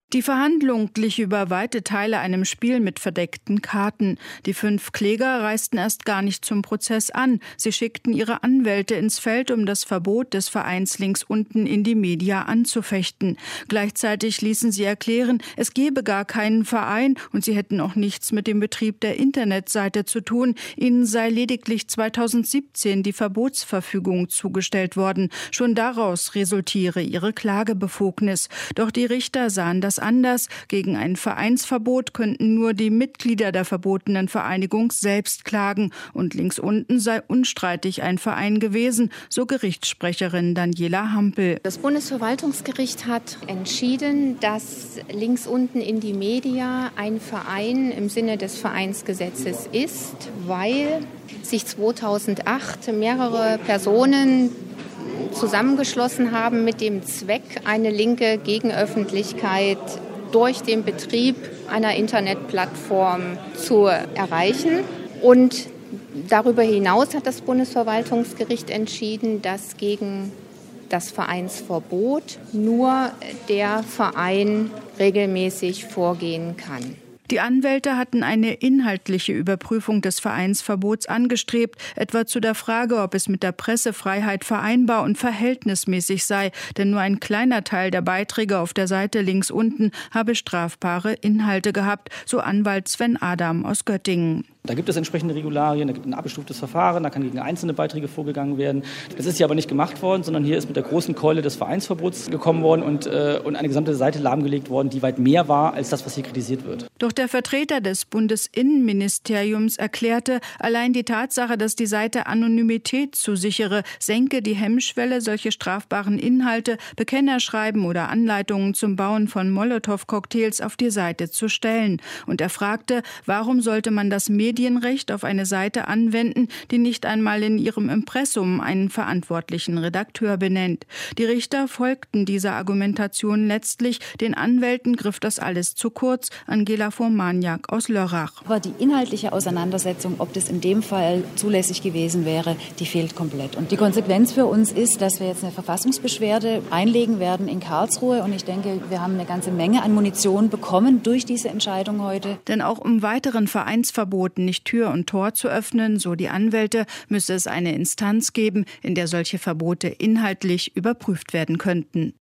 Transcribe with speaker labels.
Speaker 1: Die Verhandlung glich über weite Teile einem Spiel mit verdeckten Karten. Die 5 Kläger reisten erst gar nicht zum Prozess an. Sie schickten ihre Anwälte ins Feld, um das Verbot des Vereins links unten in die Media anzufechten. Gleichzeitig ließen sie erklären, es gebe gar keinen Verein und sie hätten auch nichts mit dem Betrieb der Internetseite zu tun. Ihnen sei lediglich 2017 die Verbotsverfügung zugestellt worden. Schon daraus resultiere ihre Klagebefugnis. Doch die Richter sahen das anders. Gegen ein Vereinsverbot könnten nur die Mitglieder der verbotenen Vereinigung selbst klagen. Und links unten sei unstreitig ein Verein gewesen, so Gerichtssprecherin Daniela Hampel.
Speaker 2: Das Bundesverwaltungsgericht hat entschieden, dass links unten in die Media ein Verein im Sinne des Vereinsgesetzes ist, weil sich 2008 mehrere Personen zusammengeschlossen haben mit dem Zweck, eine linke Gegenöffentlichkeit durch den Betrieb einer Internetplattform zu erreichen. Und darüber hinaus hat das Bundesverwaltungsgericht entschieden, dass gegen das Vereinsverbot nur der Verein regelmäßig vorgehen kann.
Speaker 1: Die Anwälte hatten eine inhaltliche Überprüfung des Vereinsverbots angestrebt, etwa zu der Frage, ob es mit der Pressefreiheit vereinbar und verhältnismäßig sei, denn nur ein kleiner Teil der Beiträge auf der Seite links unten habe strafbare Inhalte gehabt, so Anwalt Sven Adam aus Göttingen.
Speaker 3: Da gibt es entsprechende Regularien, da gibt es ein abgestuftes Verfahren, da kann gegen einzelne Beiträge vorgegangen werden. Das ist hier aber nicht gemacht worden, sondern hier ist mit der großen Keule des Vereinsverbots gekommen worden und eine gesamte Seite lahmgelegt worden, die weit mehr war als das, was hier kritisiert wird.
Speaker 1: Doch der Vertreter des Bundesinnenministeriums erklärte, allein die Tatsache, dass die Seite Anonymität zusichere, senke die Hemmschwelle, solche strafbaren Inhalte, Bekennerschreiben oder Anleitungen zum Bauen von Molotow-Cocktails auf die Seite zu stellen. Und er fragte, warum sollte man das Medienrecht auf eine Seite anwenden, die nicht einmal in ihrem Impressum einen verantwortlichen Redakteur benennt. Die Richter folgten dieser Argumentation letztlich. Den Anwälten griff das alles zu kurz. Angela Formaniak aus Lörrach.
Speaker 4: Aber die inhaltliche Auseinandersetzung, ob das in dem Fall zulässig gewesen wäre, die fehlt komplett. Und die Konsequenz für uns ist, dass wir jetzt eine Verfassungsbeschwerde einlegen werden in Karlsruhe. Und ich denke, wir haben eine ganze Menge an Munition bekommen durch diese Entscheidung heute.
Speaker 1: Denn auch um weiteren Vereinsverboten nicht Tür und Tor zu öffnen, so die Anwälte, müsse es eine Instanz geben, in der solche Verbote inhaltlich überprüft werden könnten.